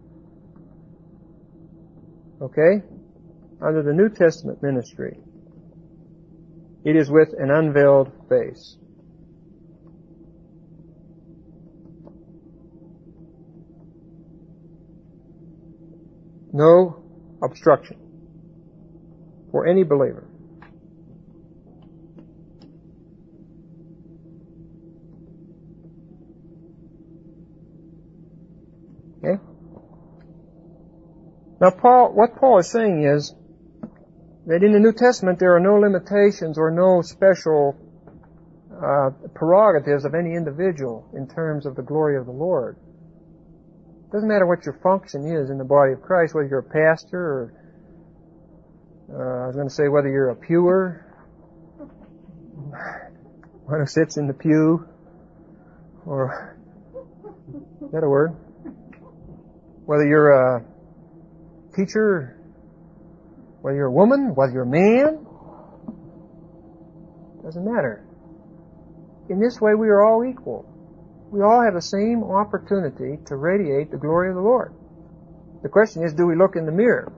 Okay? Under the New Testament ministry, it is with an unveiled face. No obstruction for any believer. Okay? Now, what Paul is saying is that in the New Testament there are no limitations or no special prerogatives of any individual in terms of the glory of the Lord. It doesn't matter what your function is in the body of Christ, whether you're a pastor or, I was going to say, whether you're a pewer, one who sits in the pew, or, is that a word? Whether you're a teacher, whether you're a woman, whether you're a man, doesn't matter. In this way, we are all equal. We all have the same opportunity to radiate the glory of the Lord. The question is, do we look in the mirror?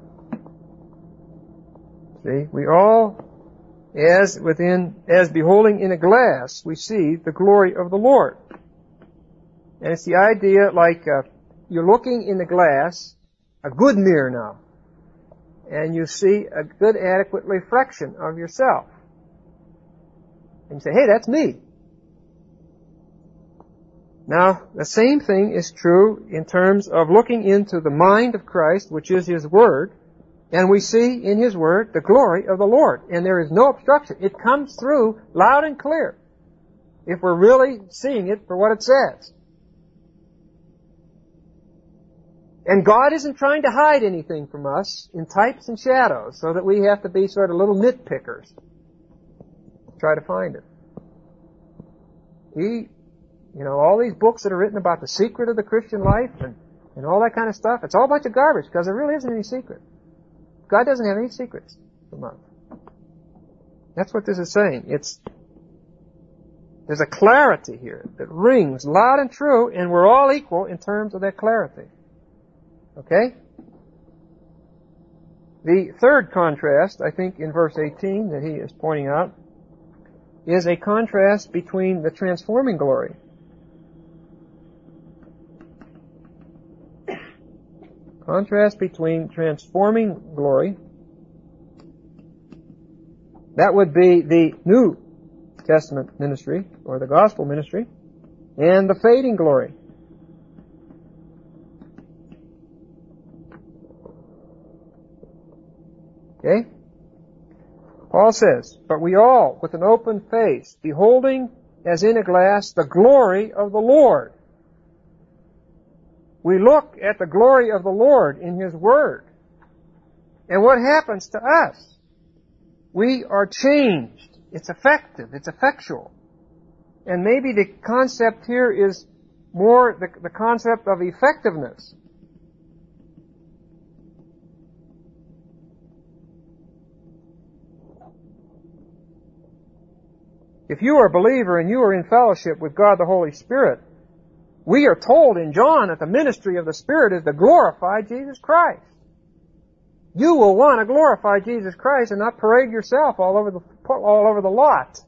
See, we all, as beholding in a glass, we see the glory of the Lord. And it's the idea like you're looking in the glass, a good mirror now, and you see a good adequate reflection of yourself. And you say, hey, that's me. Now, the same thing is true in terms of looking into the mind of Christ, which is His Word, and we see in His Word the glory of the Lord. And there is no obstruction. It comes through loud and clear if we're really seeing it for what it says. And God isn't trying to hide anything from us in types and shadows so that we have to be sort of little nitpickers to try to find it. All these books that are written about the secret of the Christian life and all that kind of stuff, it's all a bunch of garbage because there really isn't any secret. God doesn't have any secrets from us. That's what this is saying. There's a clarity here that rings loud and true, and we're all equal in terms of that clarity. Okay? The third contrast, I think, in verse 18 that he is pointing out, is a contrast between the transforming glory. Contrast between transforming glory, that would be the New Testament ministry, or the gospel ministry, and the fading glory. Okay? Paul says, "But we all, with an open face, beholding as in a glass the glory of the Lord." We look at the glory of the Lord in His Word. And what happens to us? We are changed. It's effective. It's effectual. And maybe the concept here is more the concept of effectiveness. If you are a believer and you are in fellowship with God the Holy Spirit, we are told in John that the ministry of the Spirit is to glorify Jesus Christ. You will want to glorify Jesus Christ and not parade yourself all over the lot.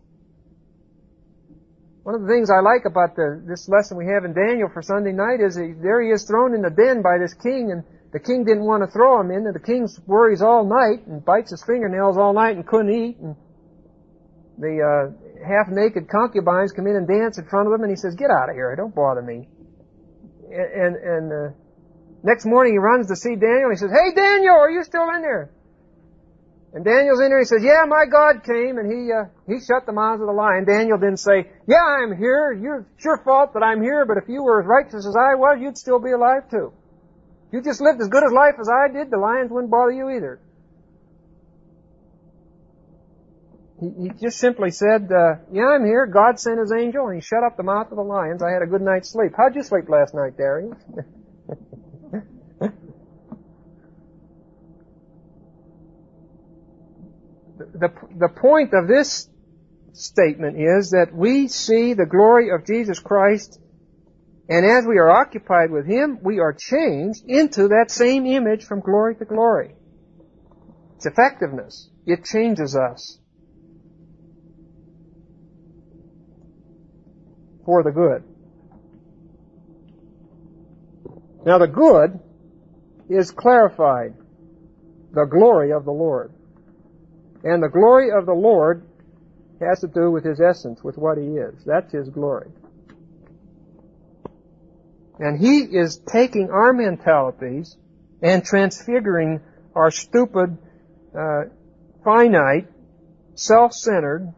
One of the things I like about this lesson we have in Daniel for Sunday night is there he is thrown in the den by this king, and the king didn't want to throw him in, and the king worries all night and bites his fingernails all night and couldn't eat, and the half-naked concubines come in and dance in front of him, and he says, "Get out of here, don't bother me." And next morning he runs to see Daniel, and he says, "Hey Daniel, are you still in there?" And Daniel's in there, and he says, "Yeah, my God came, and he shut the mouths of the lion." Daniel didn't say, "Yeah, I'm here, it's your fault that I'm here, but if you were as righteous as I was, you'd still be alive too. If you just lived as good a life as I did, the lions wouldn't bother you either." He just simply said, "Yeah, I'm here. God sent His angel, and He shut up the mouth of the lions. I had a good night's sleep." How'd you sleep last night, Darius? The point of this statement is that we see the glory of Jesus Christ, and as we are occupied with Him, we are changed into that same image from glory to glory. It's effectiveness. It changes us for the good. Now the good is clarified, the glory of the Lord. And the glory of the Lord has to do with His essence, with what He is. That's His glory. And He is taking our mentalities and transfiguring our stupid, finite, self-centered,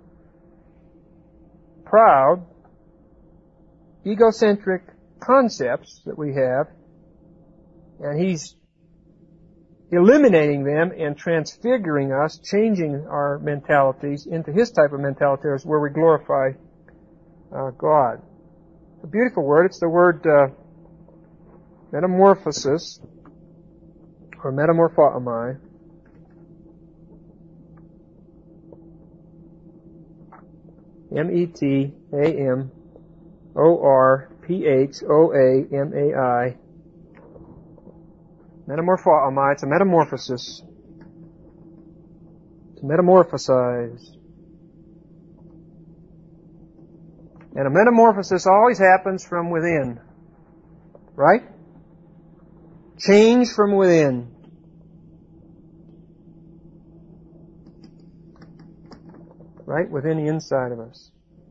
proud, egocentric concepts that we have, and He's eliminating them and transfiguring us, changing our mentalities into His type of mentalities where we glorify God. It's a beautiful word. It's the word metamorphosis, or metamorphomai. metamorphomai. Metamorphomai. It's a metamorphosis. To metamorphosize. And a metamorphosis always happens from within. Right? Change from within. Right? Within the inside of us.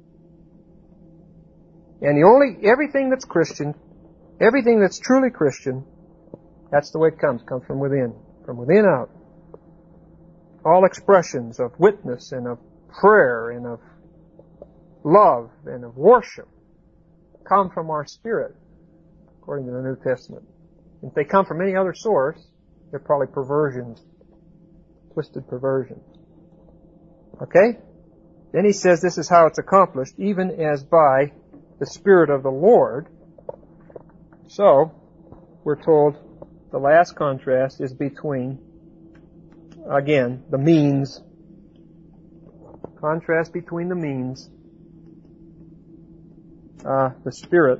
And everything that's Christian, everything that's truly Christian, that's the way it comes from within out. All expressions of witness and of prayer and of love and of worship come from our spirit, according to the New Testament. If they come from any other source, they're probably perversions, twisted perversions. Okay? Then he says this is how it's accomplished, even as by the Spirit of the Lord. So, we're told the last contrast is between, again, the means Contrast between the means, the Spirit,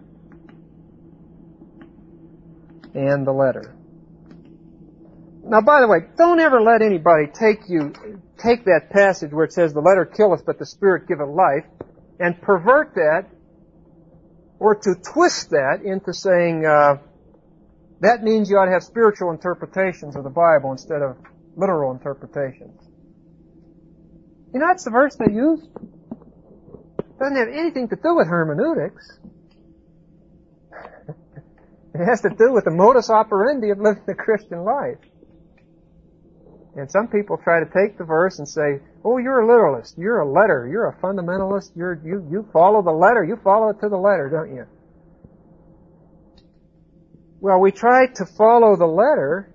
and the letter. Now, by the way, don't ever let anybody take that passage where it says the letter killeth but the Spirit giveth life and pervert that or to twist that into saying that means you ought to have spiritual interpretations of the Bible instead of literal interpretations. You know, that's the verse they use. It doesn't have anything to do with hermeneutics. It has to do with the modus operandi of living the Christian life. And some people try to take the verse and say, oh, you're a literalist, you're a letter, you're a fundamentalist, you follow the letter, you follow it to the letter, don't you? Well, we try to follow the letter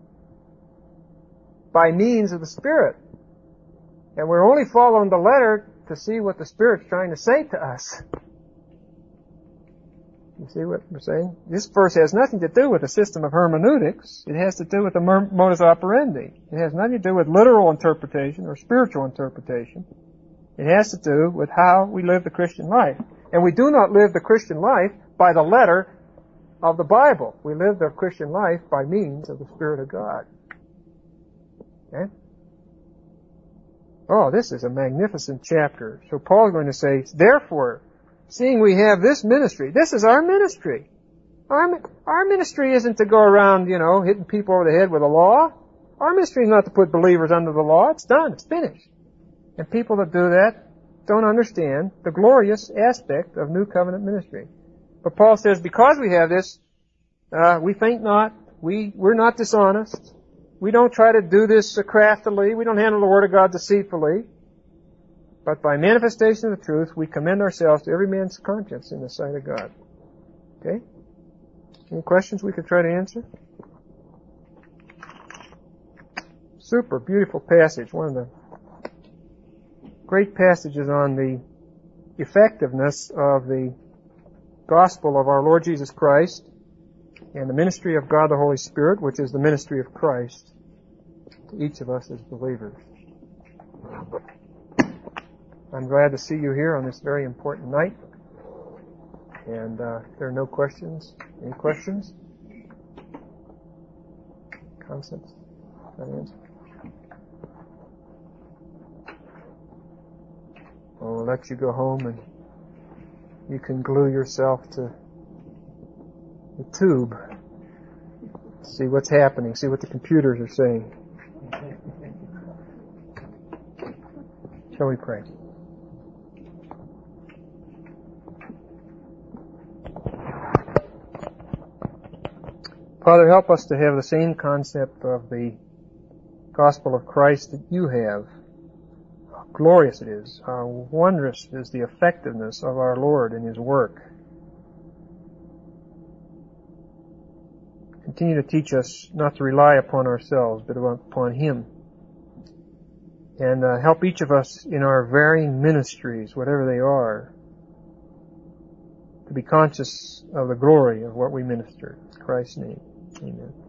by means of the Spirit. And we're only following the letter to see what the Spirit's trying to say to us. You see what we're saying? This verse has nothing to do with a system of hermeneutics. It has to do with the modus operandi. It has nothing to do with literal interpretation or spiritual interpretation. It has to do with how we live the Christian life. And we do not live the Christian life by the letter of the Bible. We live the Christian life by means of the Spirit of God. Okay? Oh, this is a magnificent chapter. So Paul's going to say, therefore, seeing we have this ministry, this is our ministry. Our ministry isn't to go around, hitting people over the head with the law. Our ministry is not to put believers under the law. It's done. It's finished. And people that do that don't understand the glorious aspect of New Covenant ministry. But Paul says, because we have this, we faint not. We're not dishonest. We don't try to do this craftily. We don't handle the Word of God deceitfully. But by manifestation of the truth, we commend ourselves to every man's conscience in the sight of God. Okay? Any questions we could try to answer? Super beautiful passage. One of the great passages on the effectiveness of the gospel of our Lord Jesus Christ and the ministry of God the Holy Spirit, which is the ministry of Christ to each of us as believers. I'm glad to see you here on this very important night. And if there are no questions, any questions? Concepts? Answer? We'll let you go home and you can glue yourself to the tube. See what's happening. See what the computers are saying. Shall we pray? Father, help us to have the same concept of the gospel of Christ that you have. How glorious it is. How wondrous is the effectiveness of our Lord in His work. Continue to teach us not to rely upon ourselves, but upon Him. And help each of us in our varying ministries, whatever they are, to be conscious of the glory of what we minister. In Christ's name, amen.